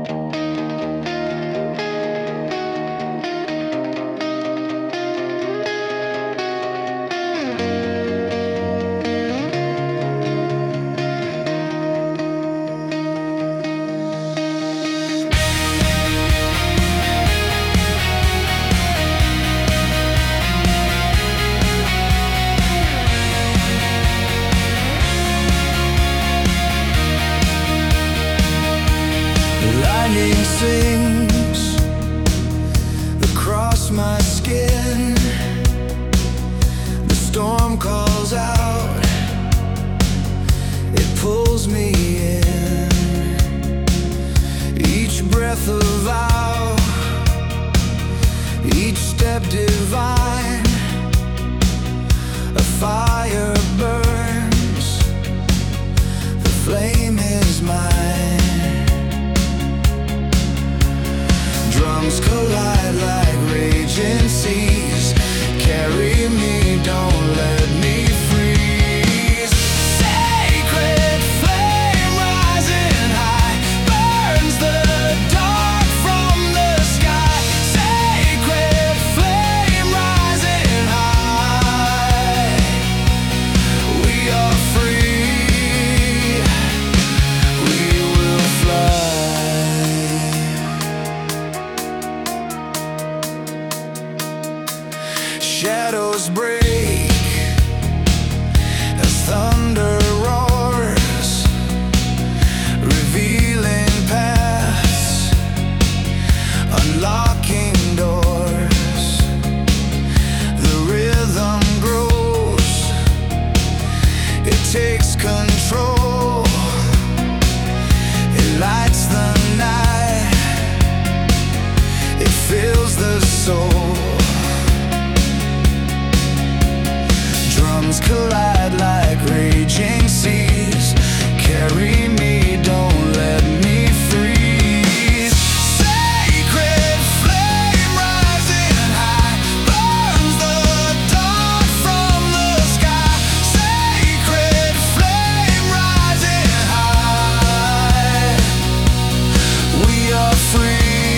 Lightning sings across my skin. The storm calls out, it pulls me in. Each breath a vow, each step divine. A fire burns, the flame is mine. Drums collide like raging seas. Carry me, don't let me freeze. Sacred flame rising high, burns the dark from the sky. Sacred flame rising high. We are free, we will fly. Shadows break as thunder roars, revealing paths, unlocking doors. The rhythm grows, it takes control, it lights the night, it fills the soul. Drums collide like raging seas. Carry me, don't let me freeze. Sacred flame rising high, burns the dark from the sky. Sacred flame rising high. We are free.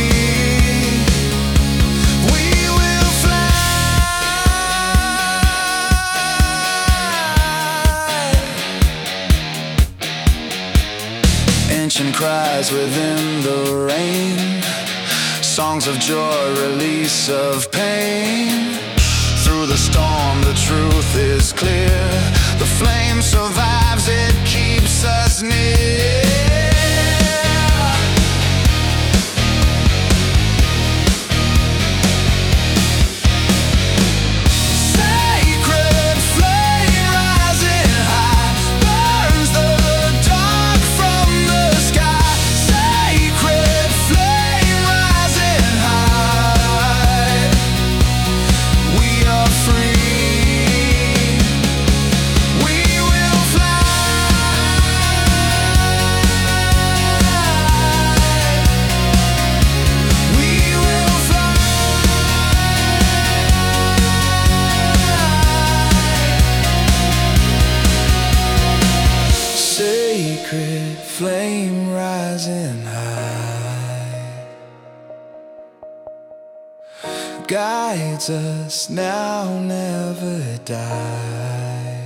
Ancient cries within the rain, songs of joy, release of pain. Through the storm the truth is clear. The flame survives, it keeps us near. Sacred flame rising high, guides us now, never die.